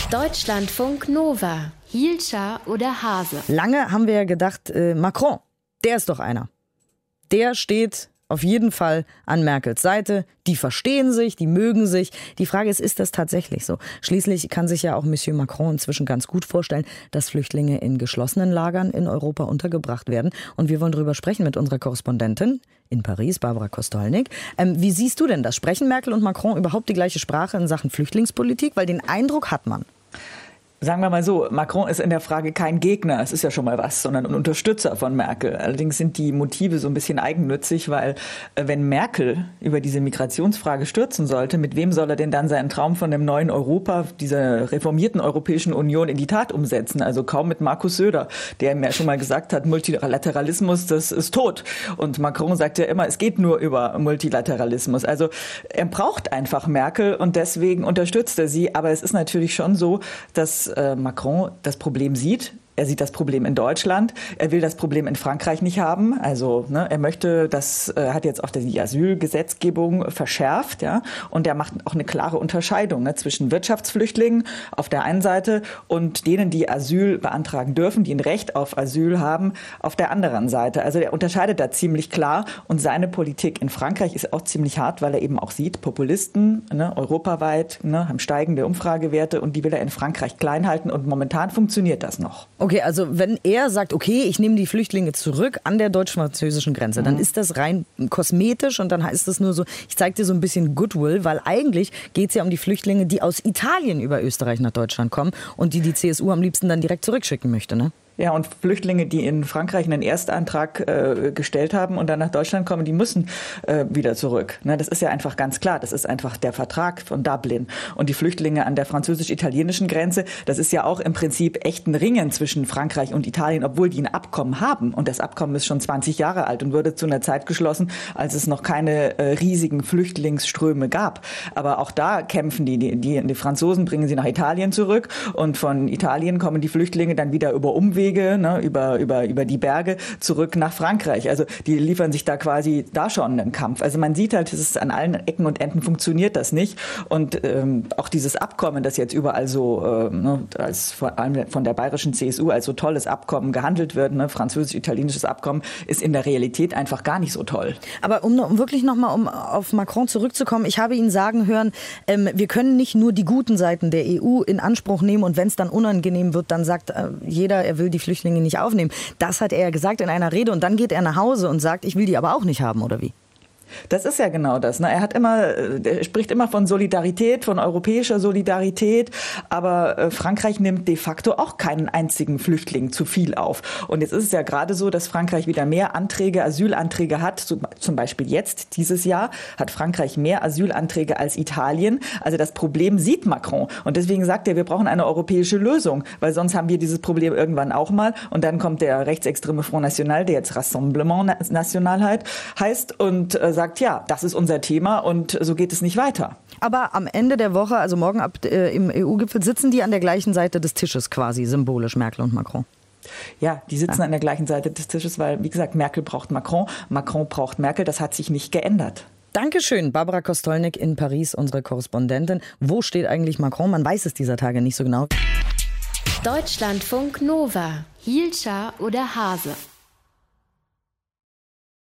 Deutschlandfunk Nova. Hielscher oder Hase? Lange haben wir ja gedacht, Macron, der ist doch einer. Der steht auf jeden Fall an Merkels Seite. Die verstehen sich, die mögen sich. Die Frage ist das tatsächlich so? Schließlich kann sich ja auch Monsieur Macron inzwischen ganz gut vorstellen, dass Flüchtlinge in geschlossenen Lagern in Europa untergebracht werden. Und wir wollen darüber sprechen mit unserer Korrespondentin in Paris, Barbara Kostolnyk. Wie siehst du denn das? Sprechen Merkel und Macron überhaupt die gleiche Sprache in Sachen Flüchtlingspolitik? Weil den Eindruck hat man. Sagen wir mal so, Macron ist in der Frage kein Gegner, es ist ja schon mal was, sondern ein Unterstützer von Merkel. Allerdings sind die Motive so ein bisschen eigennützig, weil wenn Merkel über diese Migrationsfrage stürzen sollte, mit wem soll er denn dann seinen Traum von dem neuen Europa, dieser reformierten Europäischen Union in die Tat umsetzen? Also kaum mit Markus Söder, der mir schon mal gesagt hat, Multilateralismus, das ist tot. Und Macron sagt ja immer, es geht nur über Multilateralismus. Also er braucht einfach Merkel und deswegen unterstützt er sie. Aber es ist natürlich schon so, dass Macron das Problem sieht. Er sieht das Problem in Deutschland. Er will das Problem in Frankreich nicht haben. Also er möchte, hat jetzt auch die Asylgesetzgebung verschärft, ja. Und er macht auch eine klare Unterscheidung zwischen Wirtschaftsflüchtlingen auf der einen Seite und denen, die Asyl beantragen dürfen, die ein Recht auf Asyl haben, auf der anderen Seite. Also er unterscheidet da ziemlich klar. Und seine Politik in Frankreich ist auch ziemlich hart, weil er eben auch sieht, Populisten europaweit haben steigende Umfragewerte und die will er in Frankreich klein halten. Und momentan funktioniert das noch. Okay, also wenn er sagt, okay, ich nehme die Flüchtlinge zurück an der deutsch-französischen Grenze, dann ist das rein kosmetisch und dann heißt es nur so, ich zeige dir so ein bisschen Goodwill, weil eigentlich geht es ja um die Flüchtlinge, die aus Italien über Österreich nach Deutschland kommen und die CSU am liebsten dann direkt zurückschicken möchte, ne? Ja, und Flüchtlinge, die in Frankreich einen Erstantrag gestellt haben und dann nach Deutschland kommen, die müssen wieder zurück. Ne, das ist ja einfach ganz klar. Das ist einfach der Vertrag von Dublin. Und die Flüchtlinge an der französisch-italienischen Grenze, das ist ja auch im Prinzip echt ein Ringen zwischen Frankreich und Italien, obwohl die ein Abkommen haben. Und das Abkommen ist schon 20 Jahre alt und wurde zu einer Zeit geschlossen, als es noch keine riesigen Flüchtlingsströme gab. Aber auch da kämpfen die Franzosen bringen sie nach Italien zurück und von Italien kommen die Flüchtlinge dann wieder über Umwege, über die Berge zurück nach Frankreich. Also die liefern sich da quasi da schon einen Kampf. Also man sieht halt, dass es an allen Ecken und Enden funktioniert das nicht. Und auch dieses Abkommen, das jetzt überall so als vor allem von der bayerischen CSU als so tolles Abkommen gehandelt wird, französisch-italienisches Abkommen, ist in der Realität einfach gar nicht so toll. Aber um wirklich nochmal auf Macron zurückzukommen, ich habe ihn sagen hören, wir können nicht nur die guten Seiten der EU in Anspruch nehmen und wenn es dann unangenehm wird, dann sagt jeder, er will die Flüchtlinge nicht aufnehmen. Das hat er ja gesagt in einer Rede und dann geht er nach Hause und sagt, ich will die aber auch nicht haben, oder wie? Das ist ja genau das. Ne? Er spricht immer von Solidarität, von europäischer Solidarität, aber Frankreich nimmt de facto auch keinen einzigen Flüchtling zu viel auf. Und jetzt ist es ja gerade so, dass Frankreich wieder mehr Asylanträge hat. Zum Beispiel jetzt, dieses Jahr, hat Frankreich mehr Asylanträge als Italien. Also das Problem sieht Macron. Und deswegen sagt er, wir brauchen eine europäische Lösung, weil sonst haben wir dieses Problem irgendwann auch mal. Und dann kommt der rechtsextreme Front National, der jetzt Rassemblement National heißt und sagt, ja, das ist unser Thema und so geht es nicht weiter. Aber am Ende der Woche, also morgen im EU-Gipfel, sitzen die an der gleichen Seite des Tisches quasi, symbolisch Merkel und Macron. Ja, die sitzen an der gleichen Seite des Tisches, weil, wie gesagt, Merkel braucht Macron, Macron braucht Merkel, das hat sich nicht geändert. Dankeschön, Barbara Kostolnyk in Paris, unsere Korrespondentin. Wo steht eigentlich Macron? Man weiß es dieser Tage nicht so genau. Deutschlandfunk Nova. Hielscher oder Hase?